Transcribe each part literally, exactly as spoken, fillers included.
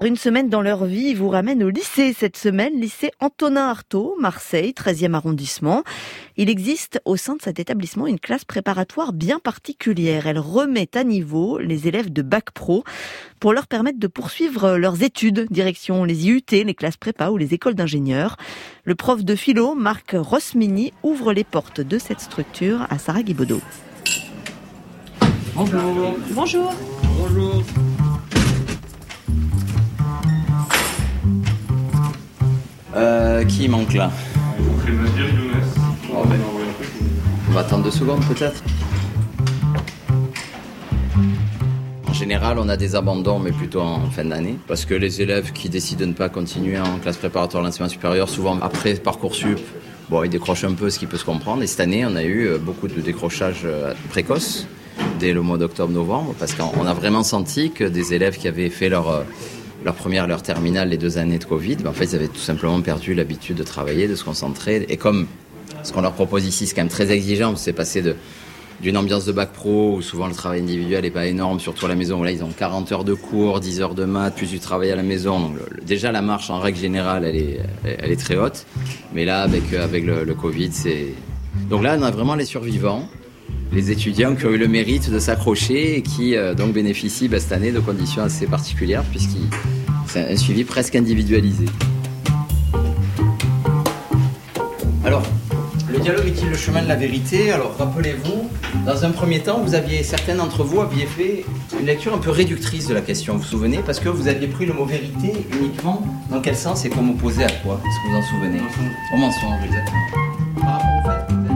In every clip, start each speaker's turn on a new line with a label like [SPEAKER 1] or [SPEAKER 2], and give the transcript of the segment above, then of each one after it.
[SPEAKER 1] Une semaine dans leur vie vous ramène au lycée cette semaine, lycée Antonin Artaud, Marseille, treizième arrondissement. Il existe au sein de cet établissement une classe préparatoire bien particulière. Elle remet à niveau les élèves de bac pro pour leur permettre de poursuivre leurs études, direction les I U T, les classes prépa ou les écoles d'ingénieurs. Le prof de philo, Marc Rosmini, ouvre les portes de cette structure à Sarah Guibaudot.
[SPEAKER 2] Bonjour.
[SPEAKER 3] Bonjour.
[SPEAKER 2] Bonjour.
[SPEAKER 4] Euh, qui manque là?
[SPEAKER 5] Il manquerait Nadir Younes.
[SPEAKER 4] Oh, ben, on va attendre deux secondes peut-être. En général, on a des abandons, mais plutôt en fin d'année. Parce que les élèves qui décident de ne pas continuer en classe préparatoire à l'enseignement supérieur, souvent après Parcoursup, bon, ils décrochent un peu, ce qui peut se comprendre. Et cette année, on a eu beaucoup de décrochages précoces dès le mois d'octobre-novembre, parce qu'on a vraiment senti que des élèves qui avaient fait leur... leur première, leur terminale, les deux années de Covid, ben en fait, ils avaient tout simplement perdu l'habitude de travailler, de se concentrer. Et comme ce qu'on leur propose ici, c'est quand même très exigeant, c'est passé de, d'une ambiance de bac pro, où souvent le travail individuel n'est pas énorme, surtout à la maison, où là, ils ont quarante heures de cours, dix heures de maths, plus du travail à la maison. Donc, le, déjà, la marche, en règle générale, elle est, elle est très haute. Mais là, avec, avec le, le Covid, c'est... Donc là, on a vraiment les survivants, les étudiants qui ont eu le mérite de s'accrocher et qui euh, donc bénéficient bah, cette année de conditions assez particulières puisque c'est un suivi presque individualisé. Alors, le dialogue est-il le chemin de la vérité? Alors, rappelez-vous, dans un premier temps, vous aviez, certains d'entre vous aviez fait une lecture un peu réductrice de la question, vous vous souvenez? Parce que vous aviez pris le mot vérité uniquement dans quel sens et comme opposé à quoi? Est-ce que vous en souvenez? Au mensonge, exactement. Par rapport au fait que vous aviez...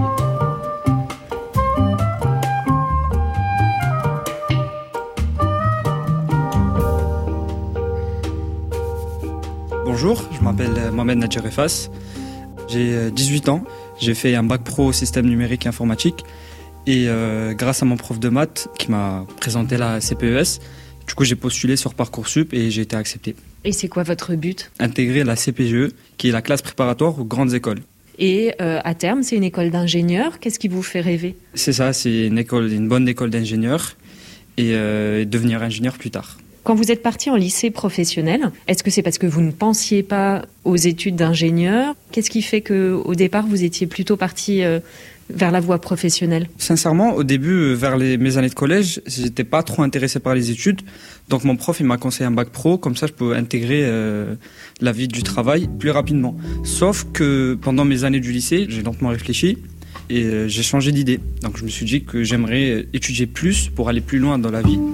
[SPEAKER 2] Bonjour, je m'appelle Mohamed Nadjer Effas, j'ai dix-huit ans, j'ai fait un bac pro système numérique et informatique et euh, grâce à mon prof de maths qui m'a présenté la C P E S, du coup j'ai postulé sur Parcoursup et j'ai été accepté.
[SPEAKER 3] Et c'est quoi votre but?
[SPEAKER 2] Intégrer la C P G E, qui est la classe préparatoire aux grandes écoles.
[SPEAKER 3] Et euh, à terme, c'est une école d'ingénieurs, qu'est-ce qui vous fait rêver?
[SPEAKER 2] C'est ça, c'est une, école, une bonne école d'ingénieurs et euh, devenir ingénieur plus tard.
[SPEAKER 3] Quand vous êtes parti en lycée professionnel, est-ce que c'est parce que vous ne pensiez pas aux études d'ingénieur? Qu'est-ce qui fait qu'au départ, vous étiez plutôt parti euh, vers la voie professionnelle?
[SPEAKER 2] Sincèrement, au début, vers les, mes années de collège, j'étais pas trop intéressé par les études. Donc mon prof, il m'a conseillé un bac pro, comme ça je peux intégrer euh, la vie du travail plus rapidement. Sauf que pendant mes années du lycée, j'ai lentement réfléchi et euh, j'ai changé d'idée. Donc je me suis dit que j'aimerais étudier plus pour aller plus loin dans la vie.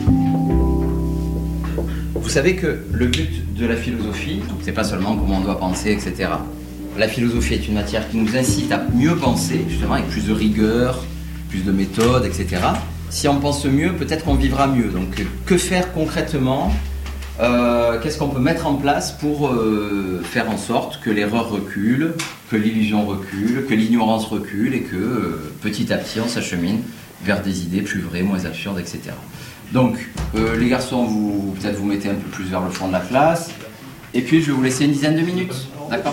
[SPEAKER 4] Vous savez que le but de la philosophie, c'est pas seulement comment on doit penser, et cetera. La philosophie est une matière qui nous incite à mieux penser, justement, avec plus de rigueur, plus de méthode, et cetera. Si on pense mieux, peut-être qu'on vivra mieux. Donc, que faire concrètement? euh, Qu'est-ce qu'on peut mettre en place pour euh, faire en sorte que l'erreur recule, que l'illusion recule, que l'ignorance recule et que euh, petit à petit, on s'achemine vers des idées plus vraies, moins absurdes, et cetera. Donc, euh, les garçons, vous peut-être vous mettez un peu plus vers le fond de la classe. Et puis, je vais vous laisser une dizaine de minutes. D'accord?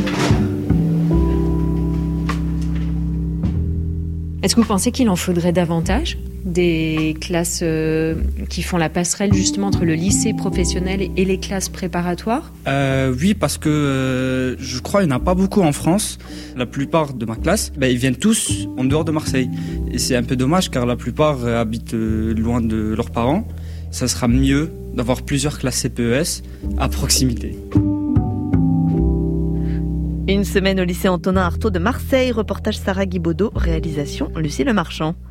[SPEAKER 3] Est-ce que vous pensez qu'il en faudrait davantage? Des classes euh, qui font la passerelle justement entre le lycée professionnel et les classes préparatoires?
[SPEAKER 2] euh, Oui, parce que euh, je crois qu'il n'y en a pas beaucoup en France. La plupart de ma classe, ben, ils viennent tous en dehors de Marseille. Et c'est un peu dommage car la plupart euh, habitent euh, loin de leurs parents. Ça sera mieux d'avoir plusieurs classes C P E S à proximité.
[SPEAKER 1] Une semaine au lycée Antonin Artaud de Marseille, reportage Sarah Guibaudot, réalisation Lucie Lemarchand.